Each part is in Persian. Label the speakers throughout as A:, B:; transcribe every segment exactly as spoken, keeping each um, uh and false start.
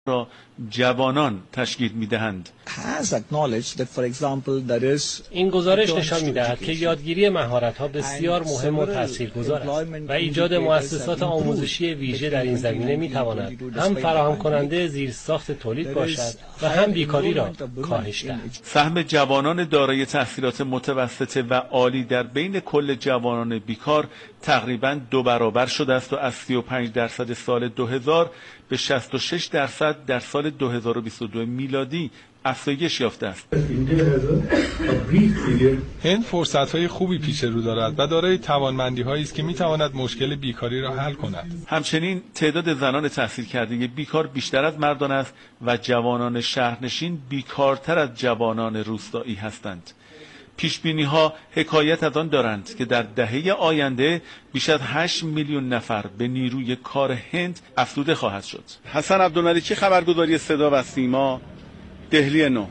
A: را جوانان تشکیل می‌دهند.
B: این گزارش نشان می‌دهد که یادگیری مهارت‌ها بسیار مهم و تاثیرگذار است و ایجاد مؤسسات آموزشی ویژه در این زمینه می‌تواند هم فراهم کننده زیرساخت تولید باشد و هم بیکاری را کاهش دهد.
A: سهم جوانان دارای تحصیلات متوسطه و عالی در بین کل جوانان بیکار تقریباً دو برابر شده است و از سی و پنج درصد سال دو هزار به شصت و شش درصد در سال دو هزار و بیست و دو میلادی افزایش یافته است.
C: هند فرصت‌های خوبی پیش رو دارد و دارای توانمندی‌هایی است که می‌تواند مشکل بیکاری را حل کند.
A: همچنین تعداد زنان تحصیل کرده بیکار بیشتر از مردان است و جوانان شهرنشین بیکارتر از جوانان روستایی هستند. پیشبینی‌ها حکایت از آن دارند که در دهه آینده بیش از هشت میلیون نفر به نیروی کار هند افزوده خواهد شد. حسن عبدالملیکی، خبرگزاری صدا و سیما، دهلی نو.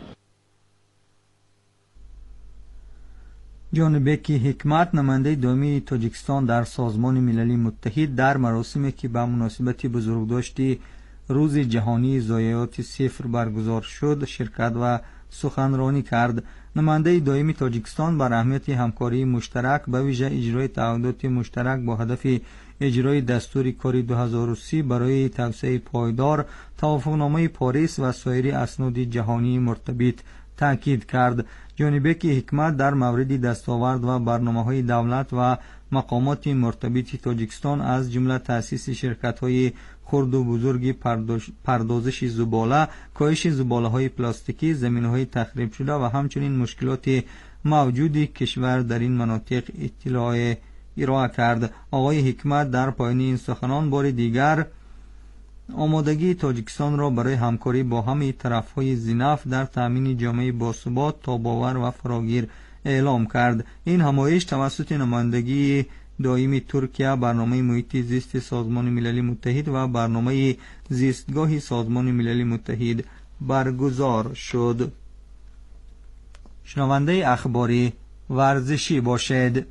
D: جانبکی حکمت، نماینده دائمی تاجیکستان در سازمان ملل متحد، در مراسمی که به مناسبت بزرگداشت روز جهانی ضایعات صفر برگزار شد شرکت و سخنرانی کرد. نماینده دائمی تاجیکستان بر اهمیت همکاری مشترک به ویژه اجرای تعهدات مشترک با هدف اجرای دستور کاری دو هزار و سی برای توسعه پایدار، توافقنامه پاریس و سایر اسناد جهانی مرتبط تاکید کرد. جانبک حکمت در مورد دستاورد و برنامه‌های دولت و مقامات مرتبط تاجیکستان از جمله تأسیس شرکت‌های خرد و بزرگ پردازش زباله، کاهش زباله‌های پلاستیکی، زمین‌های تخریب شده و همچنین مشکلات موجود کشور در این مناطق اطلاع ارائه کرد. آقای حکمت در پایان این سخنان بار دیگر آمادگی تاجیکستان را برای همکاری با همه طرف‌های ذی‌نفع در تامین جامعه باثبات، تاب‌آور و فراگیر اعلام کرد. این همایش توسط نمایندگی دائمی ترکیه، برنامه محیط زیست سازمان ملل متحد و برنامه زیستگاه سازمان ملل متحد برگزار شد. شنونده اخباری ورزشی باشد.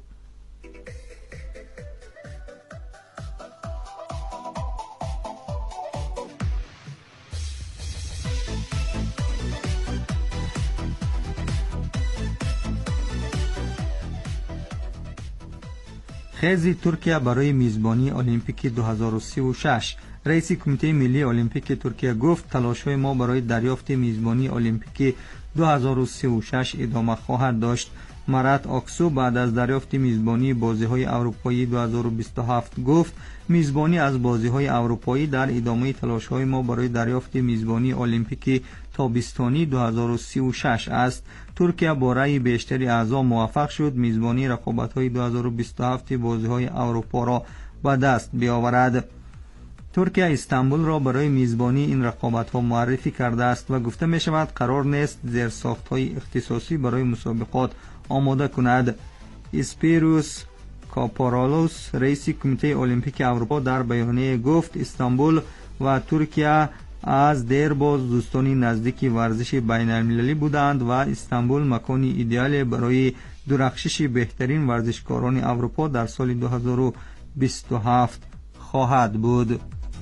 D: خیزی ترکیه برای میزبانی المپیک دو هزار و سی و شش. رئیس کمیته ملی المپیک ترکیه گفت تلاش‌های ما برای دریافت میزبانی المپیک دو هزار و سی و شش ادامه خواهد داشت. مرات آکسو بعد از دریافت میزبانی بازی‌های اروپایی دو هزار و بیست و هفت گفت میزبانی از بازی‌های اروپایی در ادامه تلاش‌های ما برای دریافت میزبانی المپیک تابستانی دو هزار و سی و شش است. ترکیه با رأی بیشتری اعضا موفق شد میزبانی رقابت‌های دو هزار و بیست و هفت بازی‌های اروپا را به دست بیاورد. ترکیه استانبول را برای میزبانی این رقابت‌ها معرفی کرده است و گفته می‌شود قرار نیست زیرساخت‌های اختصاصی برای مسابقات آماده کند. اسپیروس کاپارالوس، رئیس کمیته المپیک اروپا، در بیانیه گفت استانبول و ترکیه از دیرباز دوستانی نزدیکی ورزش بین المللی بودند و استانبول مکانی ایدئال برای درخشش بهترین ورزشکاران اروپا در سال دو هزار و بیست و هفت خواهد بود.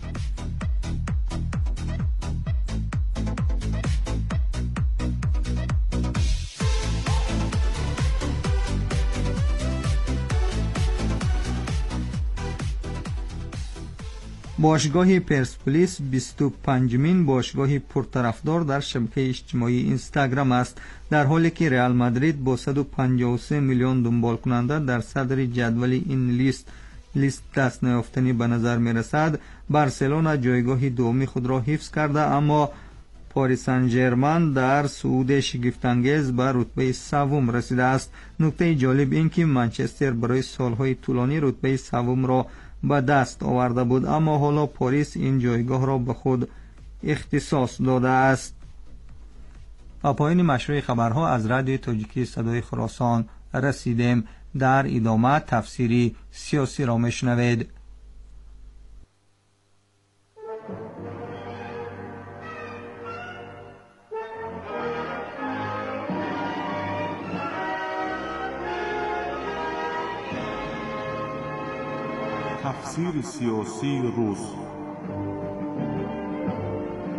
D: باشگاه پرسپولیس بیست و پنجمین باشگاه پرطرفدار در شبکه اجتماعی اینستاگرام است، در حالی که رئال مادرید با صد و پنجاه و سه میلیون دنبال کننده در صدر جدول این لیست لیست دست نیافتنی به نظر می رسد. بارسلونا جایگاه دومی خود را حفظ کرده، اما پاریس سن ژرمن در صعود شگفت‌انگیز به رتبه سوم رسیده است. نکته جالب این که منچستر برای سالهای طولانی رتبه سوم را به دست آورده بود، اما حالا پاریس این جایگاه را به خود اختصاص داده است. و پایان مشروع خبرها از رادیو تاجیکی صدای خراسان رسیدیم. در ادامه تفسیری سیاسی را میشنوید.
E: تفسیر سیاسی روز.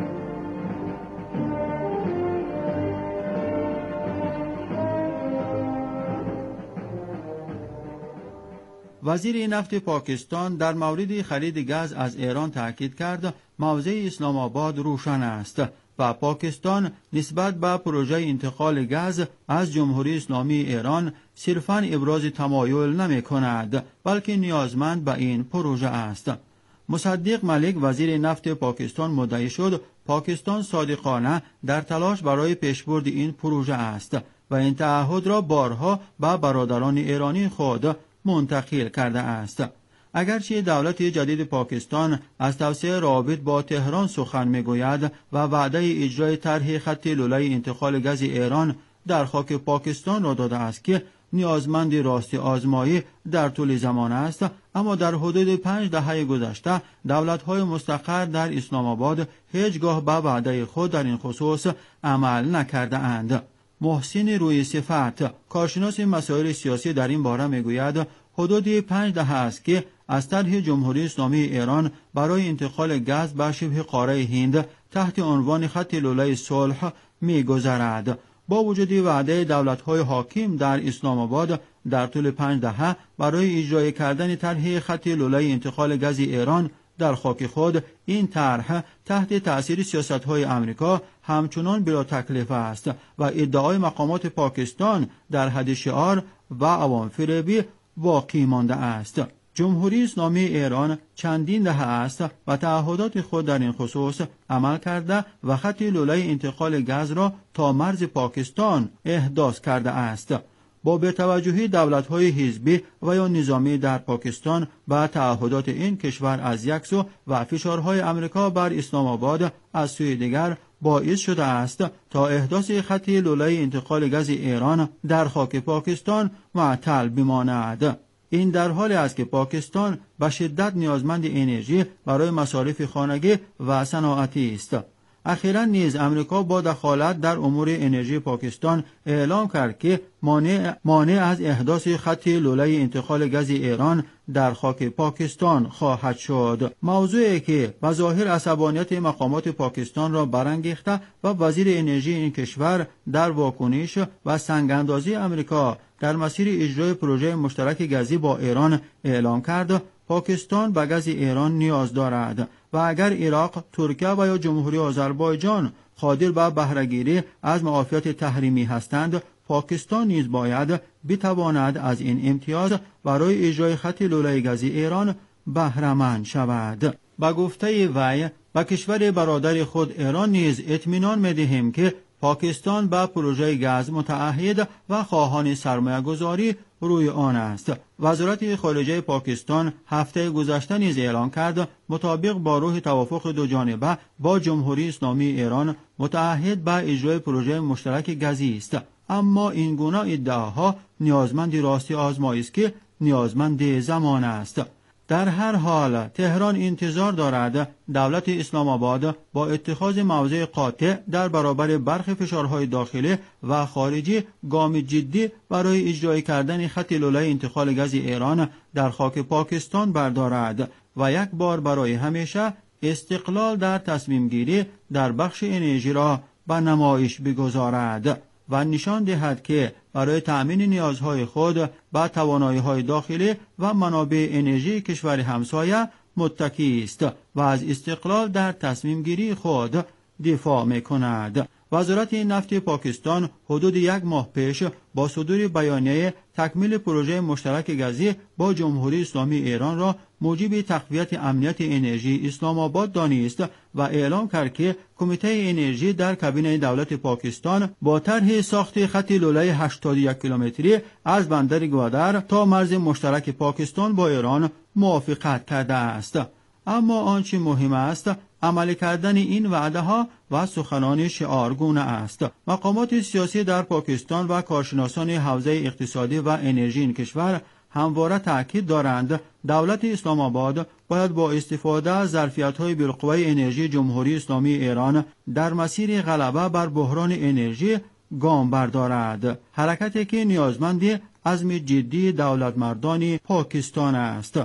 E: وزیر نفت پاکستان در مورد خرید گاز از ایران تاکید کرد موضع اسلام آباد روشن است و پاکستان نسبت به پروژه انتقال گاز از جمهوری اسلامی ایران صرفاً ابراز تمایل نمی کند بلکه نیازمند به این پروژه است. مصدق ملک وزیر نفت پاکستان مدعی شد پاکستان صادقانه در تلاش برای پیشبرد این پروژه است و این تعهد را بارها به برادران ایرانی خود منتقل کرده است. اگرچه دولت جدید پاکستان از توسعه روابط با تهران سخن میگوید و وعده اجرای طرح خط لوله انتقال گاز ایران در خاک پاکستان را داده است که نیازمند راست آزمایی در طول زمان است، اما در حدود پنج دهه گذشته دولت‌های مستقر در اسلام آباد هیچگاه به وعده خود در این خصوص عمل نکرده اند. محسن روی صفت، کارشناس مسائل سیاسی، در این باره میگوید حدود پنج دهه است که از طرح جمهوری اسلامی ایران برای انتقال گاز به شبه قاره هند تحت عنوان خط لوله صلح می‌گذرد. با وجود وعده دولت‌های حاکم در اسلام آباد در طول پنج دهه برای اجرای کردن طرح خط لوله انتقال گاز ایران در خاک خود، این طرح تحت تأثیر سیاست‌های آمریکا همچنان بلا تکلیف است و ادعای مقامات پاکستان در حد شعار و عوام فریبی باقی مانده است. جمهوری اسلامی ایران چندین دهه است و تعهدات خود در این خصوص عمل کرده و خط لوله انتقال گاز را تا مرز پاکستان احداث کرده است. با بی‌توجهی دولت‌های حزبی و یا نظامی در پاکستان به تعهدات این کشور از یک سو و فشارهای آمریکا بر اسلام آباد از سوی دیگر باعث شده است تا احداث خط لوله انتقال گاز ایران در خاک پاکستان معطل بماند. این در حالی است که پاکستان به شدت نیازمند انرژی برای مصارف خانگی و صنعتی است. اخیراً نیز امریکا با دخالت در امور انرژی پاکستان اعلام کرد که مانع مانع از احداث خط لوله انتقال گاز ایران در خاک پاکستان خواهد شد. موضوعی که به ظاهر عصبانیت مقامات پاکستان را برانگیخته و وزیر انرژی این کشور در واکنش و سنگ‌اندازی امریکا در مسیر اجرای پروژه مشترک گازی با ایران اعلام کرد پاکستان به گاز ایران نیاز دارد و اگر عراق، ترکیه و یا جمهوری آذربایجان قادر به بهره‌گیری از معافیت تحریمی هستند، پاکستان نیز باید بتواند از این امتیاز برای اجرای خط لوله گازی ایران بهره‌مند شود. با گفته وی به کشور برادر خود ایران نیز اطمینان می‌دهیم که پاکستان به پروژه گاز متعهد و خواهان سرمایه گذاری روی آن است. وزارت خارجه پاکستان هفته گذشته نیز اعلام کرد مطابق با روح توافق دو جانبه با جمهوری اسلامی ایران متعهد به اجرای پروژه مشترک گازی است. اما این گونه ادعاها نیازمند راستی آزمایی است که نیازمند زمان است. در هر حال تهران انتظار دارد دولت اسلام آباد با اتخاذ موضع قاطع در برابر برخی فشارهای داخلی و خارجی گام جدی برای اجرای کردن خط لوله انتقال گاز ایران در خاک پاکستان بردارد و یک بار برای همیشه استقلال در تصمیم گیری در بخش انرژی را به نمایش بگذارد و نشان دهد که برای تأمین نیازهای خود به توانایی‌های داخلی و منابع انرژی کشور همسایه متکی است و از استقلال در تصمیم گیری خود دفاع می‌کند. وزارت نفت پاکستان حدود یک ماه پیش با صدور بیانیه تکمیل پروژه مشترک گازی با جمهوری اسلامی ایران را موجب تقویت امنیت انرژی اسلام آباد دانست و اعلام کرد که کمیته انرژی در کابینه دولت پاکستان با طرح ساخت خط لوله هشتاد و یک کیلومتری از بندر گوادر تا مرز مشترک پاکستان با ایران موافقت کرده است. اما آنچه مهم است عمل کردن این وعده ها و سخنان شعارگونه است. مقامات سیاسی در پاکستان و کارشناسان حوزه اقتصادی و انرژی این کشور همواره تاکید دارند دولت اسلام آباد باید با استفاده از ظرفیت‌های بالقوه انرژی جمهوری اسلامی ایران در مسیر غلبه بر بحران انرژی گام بردارد، حرکتی که نیازمند عزم جدی دولت مردان پاکستان است.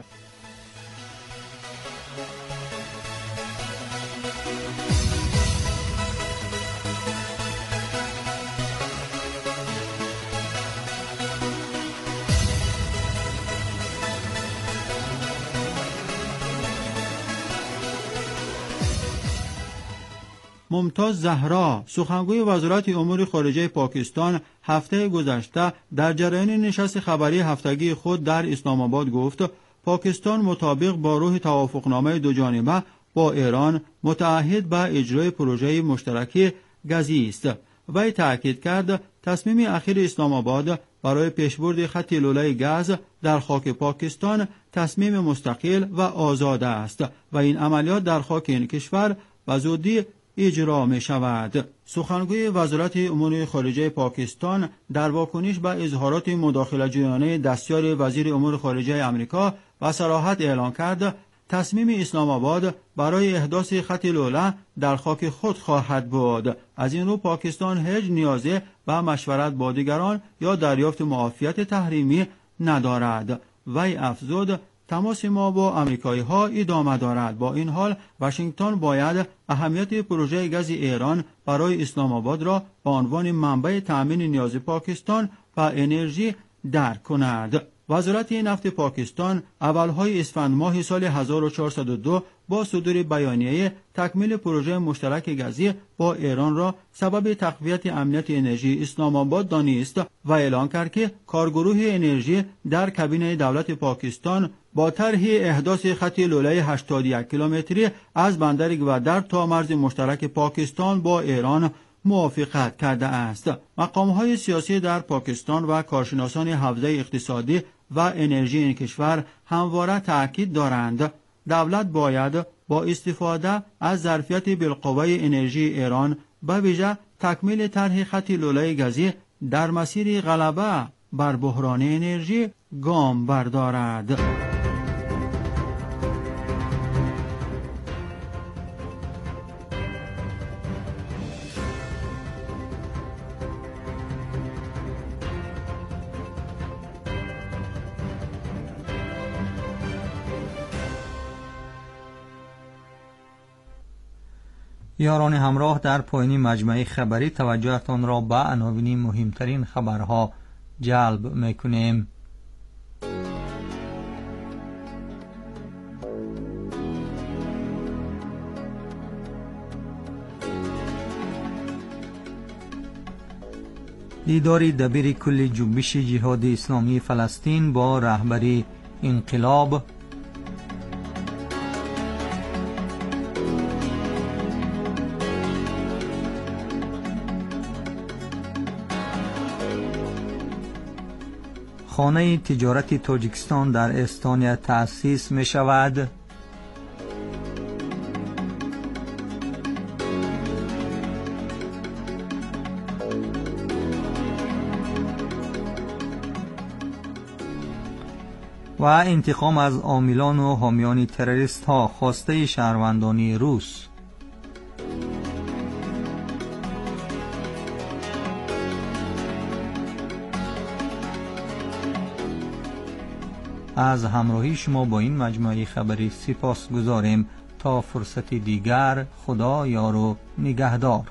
E: ممتاز زهرا سخنگوی وزارت امور خارجه پاکستان هفته گذشته در جریان نشست خبری هفتگی خود در اسلام آباد گفت پاکستان مطابق با روح توافقنامه دو جانبه با ایران متعهد به اجرای پروژه مشترک گازی است. وی تأکید کرد تصمیم اخیر اسلام آباد برای پیشبرد خط لوله گاز در خاک پاکستان تصمیم مستقل و آزاد است و این عملیات در خاک این کشور به زودی اجرا می شود. سخنگوی وزارت امور خارجه پاکستان در واکنش به اظهارات مداخله‌جویانه دستیار وزیر امور خارجه آمریکا و صراحت اعلان کرد تصمیم اسلام آباد برای احداث خط لوله در خاک خود خواهد بود. از این رو پاکستان هیچ نیازی به مشورت با دیگران یا دریافت معافیت تحریمی ندارد. وی افزود تماس ما با امریکایی ها ادامه دارد. با این حال واشنگتن باید اهمیت پروژه گاز ایران برای اسلام آباد را به عنوان منبع تأمین نیاز پاکستان و انرژی درک کند. وزارت نفت پاکستان اولهای اسفند ماه سال هزار و چهارصد و دو با صدور بیانیه تکمیل پروژه مشترک گازی با ایران را سبب تقویت امنیت انرژی اسلام آباد دانست و اعلان کرد که کارگروه انرژی در کابینه دولت پاکستان با طرح احداث خط لوله هشتاد و یک کیلومتری از بندر گودر تا مرز مشترک پاکستان با ایران موافقت کرده است. مقام‌های سیاسی در پاکستان و کارشناسان حوزه اقتصادی و انرژی این کشور همواره تأکید دارند دولت باید با استفاده از ظرفیت بالقوه انرژی ایران به ویژه تکمیل طرح خط لوله گازی در مسیر غلبه بر بحران انرژی گام بردارد.
D: یاران همراه در پایین مجمع خبری توجهتان را به عناوین مهمترین خبرها جلب میکنیم. دیدار دبیر کل جنبش جهاد اسلامی فلسطین با رهبری انقلاب. خانه تجارت تاجیکستان در استونیا تأسیس می شود. و انتقام از عاملان و حامیان تروریست ها خواسته شهروندانی روس. از همراهی شما با این مجموعه خبری سپاس گذاریم. تا فرصت دیگر، خدا یار و نگهدار.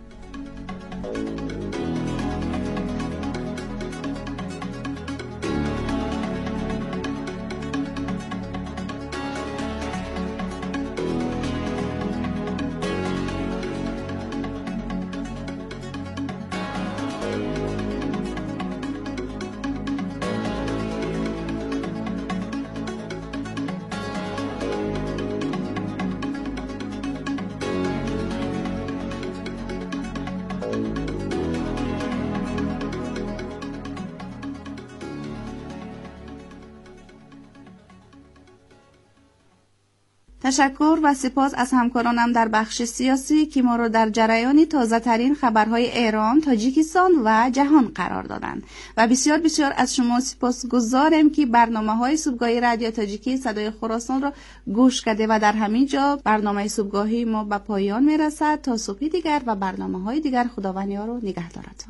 F: تشکر و سپاس از همکارانم در بخش سیاسی که ما را در جریان تازه ترین خبرهای ایران، تاجیکستان و جهان قرار دادند و بسیار بسیار از شما سپاس گذارم که برنامه های صبحگاهی رادیو تاجیکی صدای خراسان را گوش کرده و در همین جا برنامه صبحگاهی ما به پایان می رسد. تا صبح دیگر و برنامه های دیگر خداوند یار و نگهدارتان.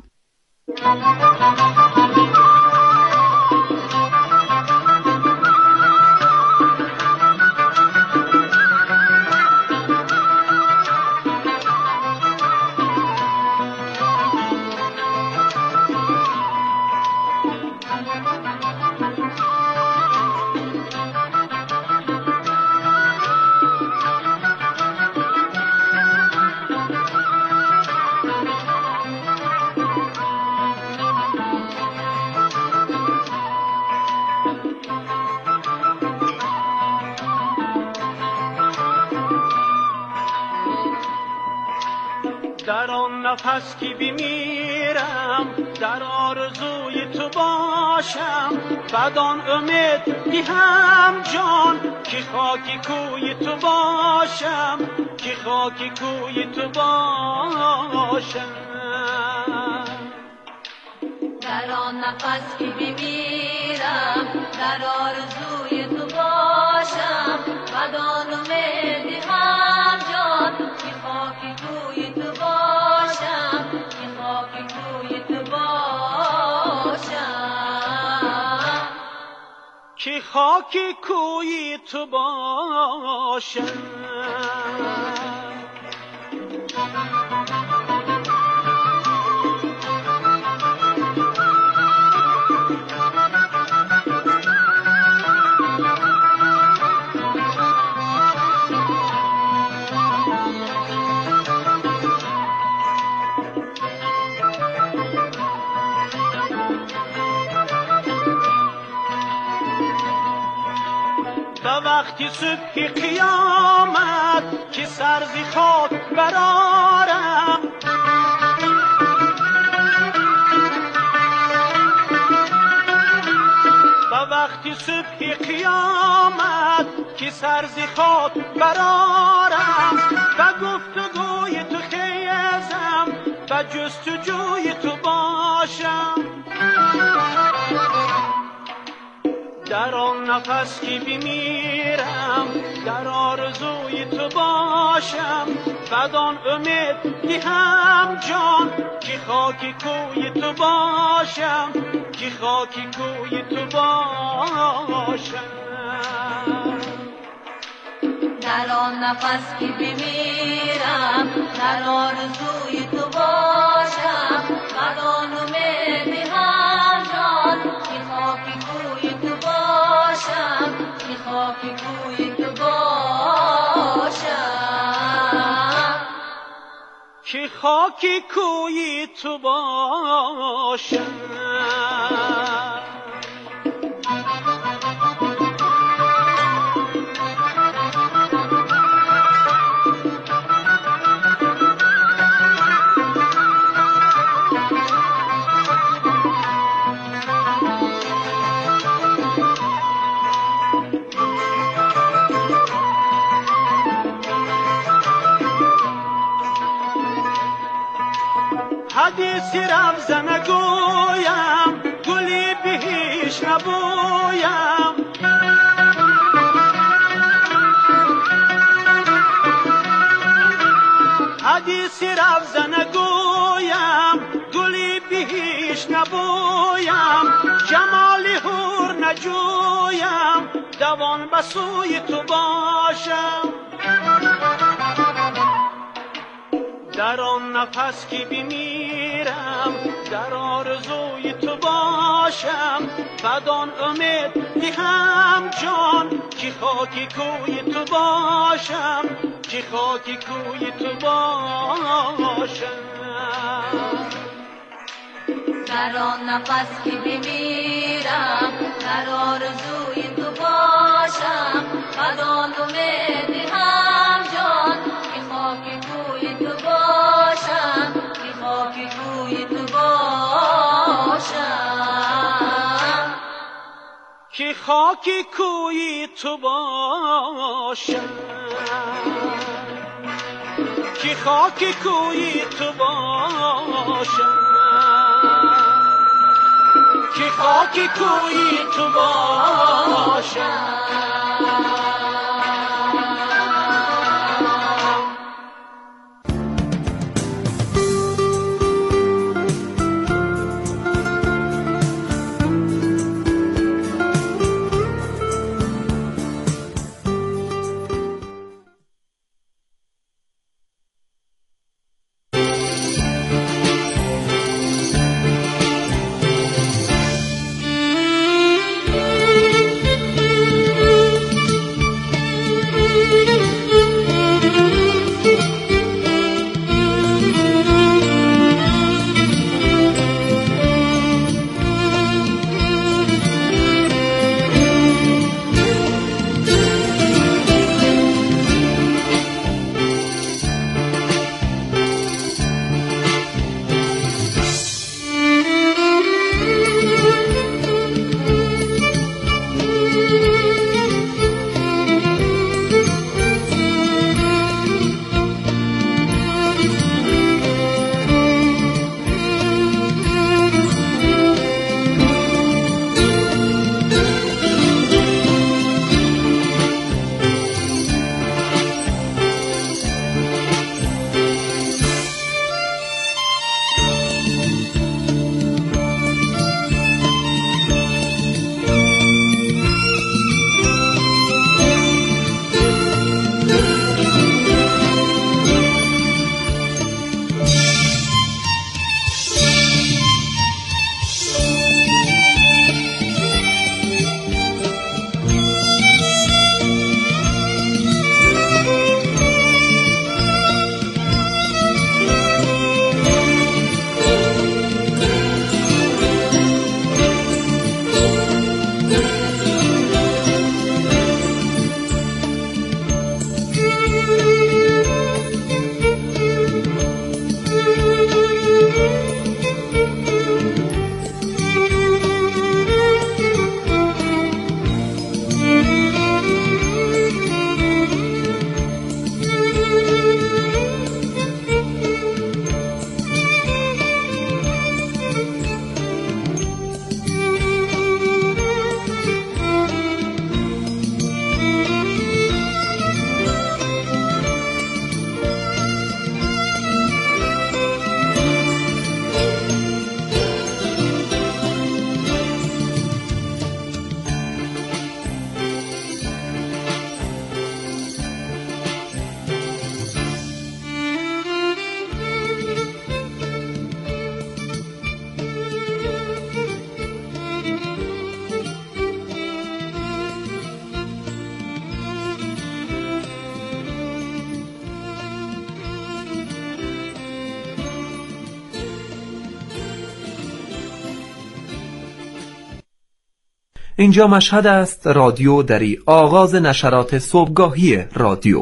G: در آن نفس که بمیرم در آرزوی تو باشم، بدان امید دهم جان که خاک کوی تو باشم، که خاک کوی تو باشم.
H: در آن نفس که بمیرم در آرزوی تو باشم، بدان امید دهم جان که خاک کوی تو باشم، که خاک کوی تو باشم،
G: که خاک کوی تو باشم. وقتی صبح قیامت که سر ز خاک برآرم، و وقتی صبح قیامت که سر ز خاک برآرم، و گفتگوی تو خیزم و جستجوی تو باشم، در آن نفس که بمیرم در آرزوی تو باشم، بدان امید دهم جان که خاک کوی تو باشم، که خاک کوی تو باشم.
H: در آن نفس که بمیرم در آرزوی تو باشم، بدان امید دهم جان که خاک کوی تو باشم، که خاک کوی تو باشم،
G: که خاک کوی تو باشم. حدیث رمز نگویم گلی بهش نبویم، حدیث رمز نگویم گلی بهش نبویم، جمال حور نجویم دوان بسوی تو باشم، در آن نفس که بمیرم در آرزوی تو باشم، بدان امید دهم جان که خاک کوی تو باشم، که خاک کوی تو باشم.
H: در آن نفس که بمیرم در آرزوی تو باشم، بدان امید دهم جان که خاک کوی تو باشم، که خاک کوی تو باشم،
G: که خاک کوی تو باشم، که خاک کوی تو باشم، که خاک کوی تو باشم.
I: اینجا مشهد است، رادیو دری، آغاز نشرات صبحگاهی رادیو.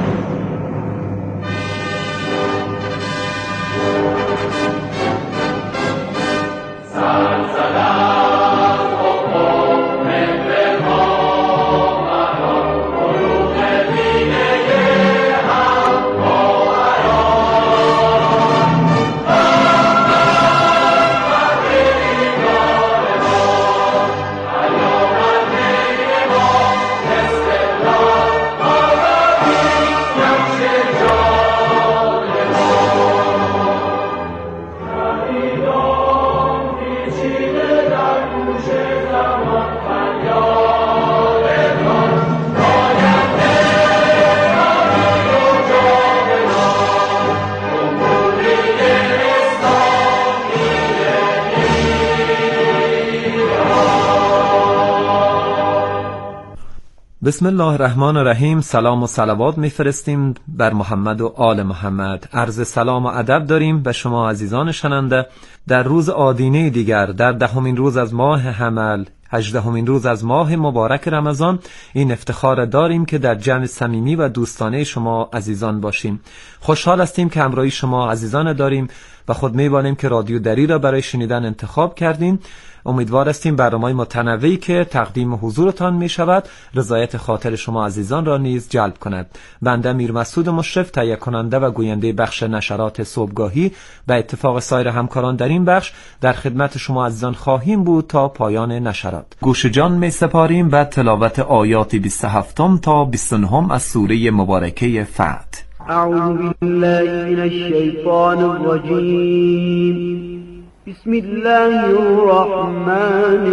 I: بسم الله الرحمن الرحیم. سلام و صلوات میفرستیم بر محمد و آل محمد. عرض سلام و ادب داریم به شما عزیزان شنونده. در روز آدینه دیگر، در دهمین روز از ماه حمل، هجدهمین روز از ماه مبارک رمضان، این افتخار داریم که در جمع صمیمی و دوستانه شما عزیزان باشیم. خوشحال هستیم که همراهی شما عزیزان داریم و خود می‌بانیم که رادیو دری را برای شنیدن انتخاب کردین. امیدوار هستیم برنامه‌های متنوعی که تقدیم حضورتان می شود رضایت خاطر شما عزیزان را نیز جلب کند. بنده میر مسعود مشرف، تهیه کننده و گوینده بخش نشرات صبحگاهی و اتفاق سایر همکاران در این بخش در خدمت شما عزیزان خواهیم بود تا پایان نشرات. گوش جان می سپاریم و تلاوت آیات بیست و هفت تا بیست و نه از سوره مبارکه فتح.
J: اعوذ بالله من الشیطان الرجیم. بسم الله الرحمن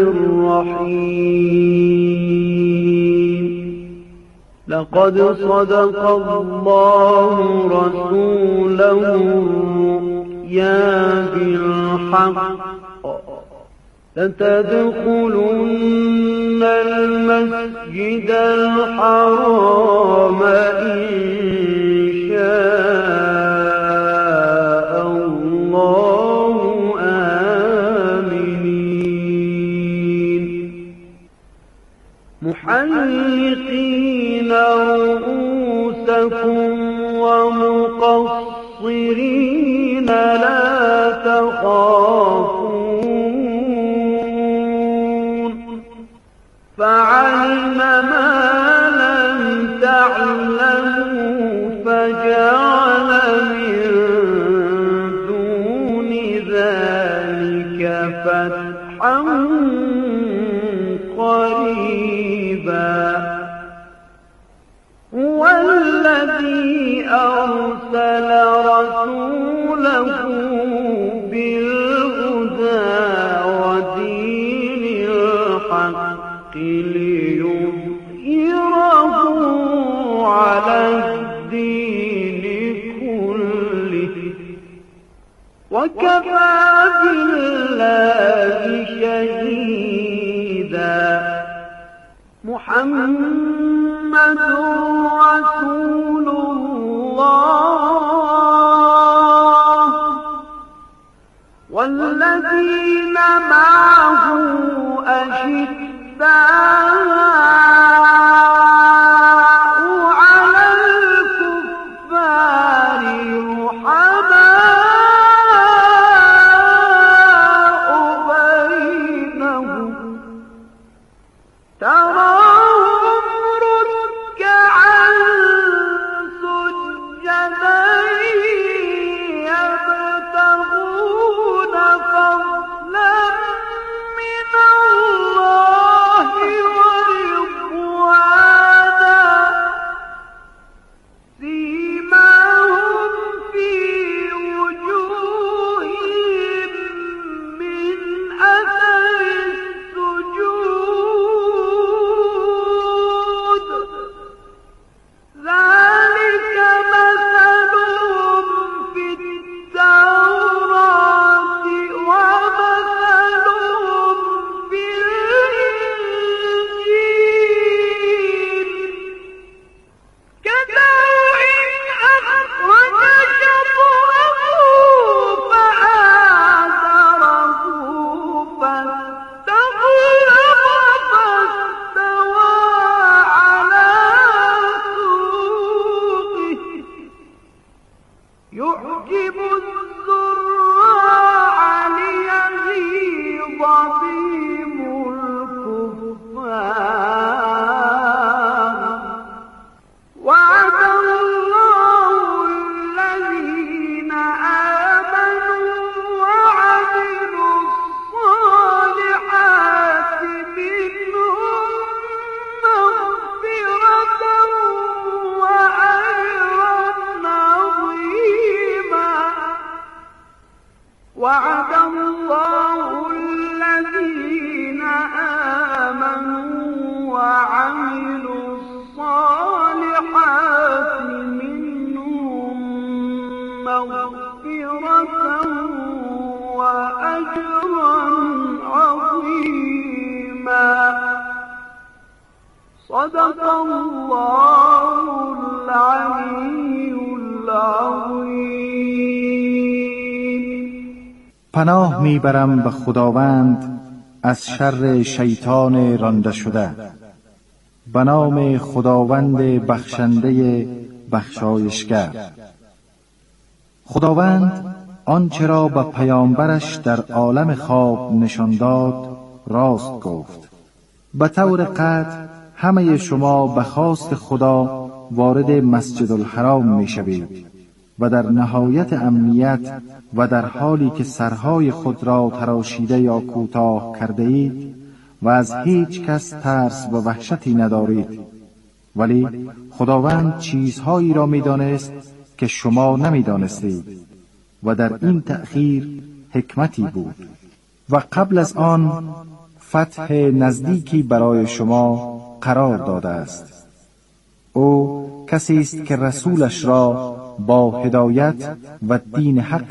J: الرحيم. لقد صدق الله رسوله الرؤيا بالحق لتدخلن المسجد الحرام إن شاء الله محلقين رؤوسكم ومقصرين لا تخافون فعلم ما لم تعلموا فجعل من دون ذلك فتحا قريبا. هو الذي أرسل رسوله بالهدى ودين الحق ليظهره على الدين كله وكفى بالله شهيدا. محمد رسول الله والذين معه أشداء على الكفار رحماء بينهم تراهم ركعا سجدا يبتغون فضلا من الله وعد الله الذين آمنوا وعملوا الصالحات منهم مغفرة وأجرا عظيما. صدق الله العلي العظيم.
K: پناه میبرم به خداوند از شر شیطان رانده شده. به نام خداوند بخشنده بخشایشگر. خداوند آنچه را به پیامبرش در عالم خواب نشان داد راست گفت. به طور قطع همه شما به خواست خدا وارد مسجد الحرام می شوید و در نهایت امنیت و در حالی که سرهای خود را تراشیده یا کوتاه کرده اید و از هیچ کس ترس و وحشتی ندارید. ولی خداوند چیزهایی را می دانست که شما نمی دانستید و در این تأخیر حکمتی بود. و قبل از آن فتح نزدیکی برای شما قرار داده است. او کسی است که رسولش را با هدایت و دین حق